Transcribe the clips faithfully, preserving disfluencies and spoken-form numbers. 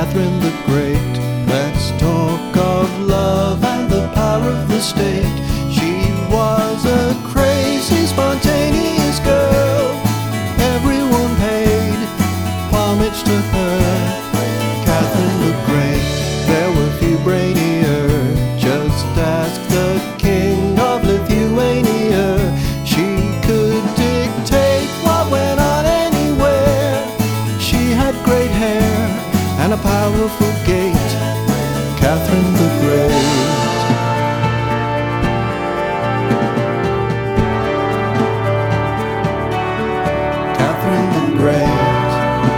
Catherine the Great. Let's talk of love and the power of the state. She was a crazy, spontaneous girl. Everyone paid homage to her. Catherine the Great. There were few brainier. Just ask the king of Lithuania. She could dictate what went on anywhere. She had great hair and a powerful gait. Catherine the Great. Catherine the Great.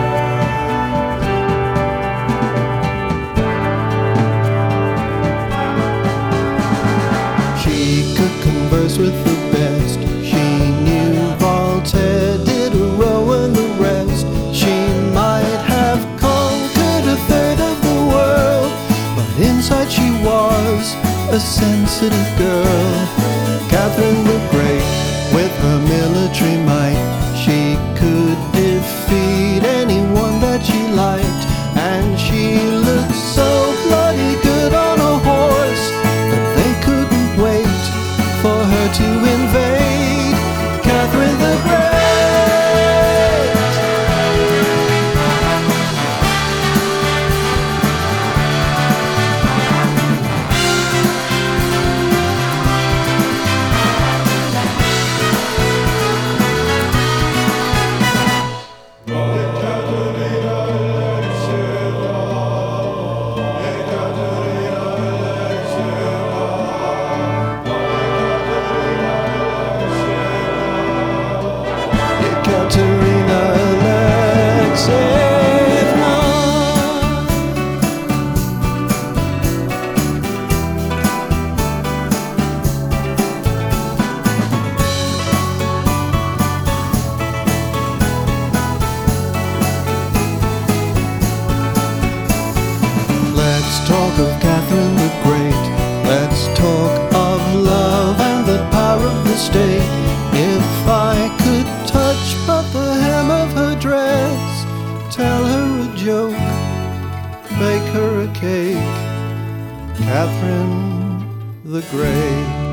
She could converse with the best. She knew Voltaire, Diderot and the rest. She might have conquered a third of the world, but inside she was a sensitive girl. Catherine the Great. With her military might, she could defeat anyone that she liked. And she looked so bloody good on a horse that they couldn't wait for her to invade. Catherine the Great. Katerina Alexeyevna. Let's talk of Catherine the Great. Let's talk of love and the power of the state. If I could touch but the hem of her dress, tell her a joke, bake her a cake. Catherine the Great.